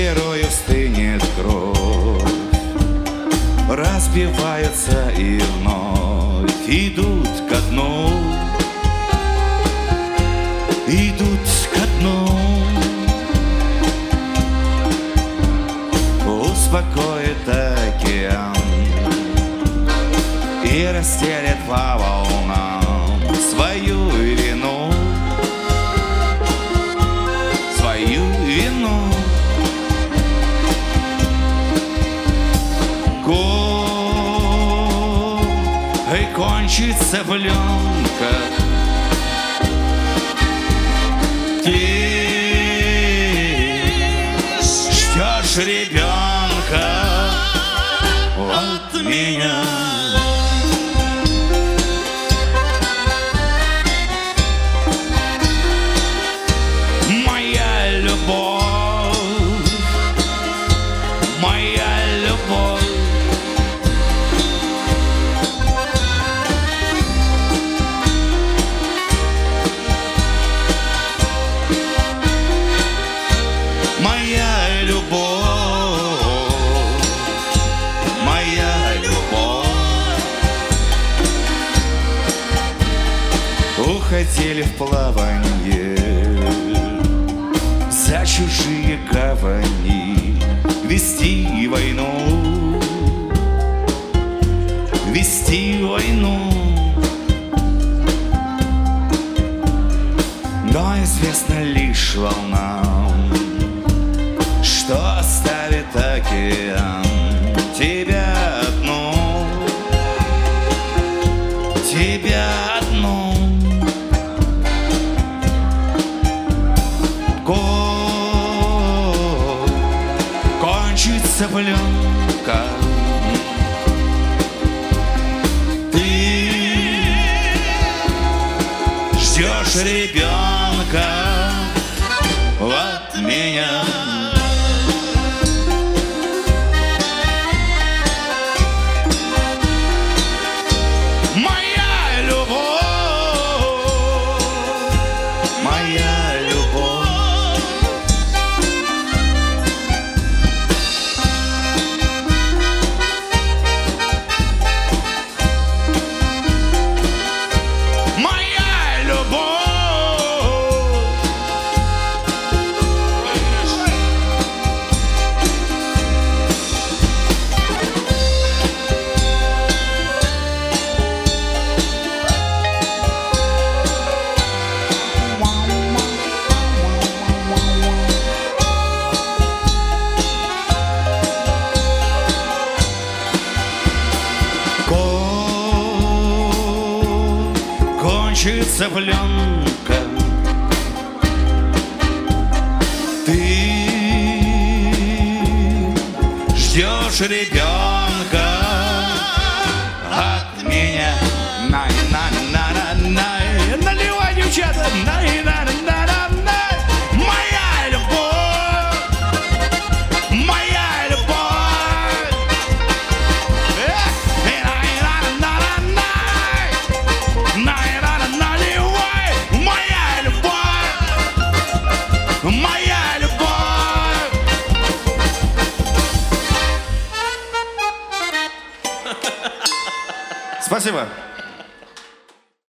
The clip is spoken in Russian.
герою стынет кровь, разбиваются и вновь идут ко дну, идут ко дну. Успокоит океан и расстелит по волнам свою вину, свою вину. И кончится пленка, ты ждешь ребенка от меня. Моя любовь, моя любовь. Моя любовь, моя любовь. Уходили в плаванье за чужие гавани, вести войну, вести войну. Но известно лишь волнам, что оставит океан тебя одну, тебя одну. Кончится пленка, ты ждешь ребенка от меня. Кончится пленка, ты ждешь ребенка от меня. Наливай, девчата, моя любовь, моя любовь. Наливай, моя любовь, моя любовь. Спасибо.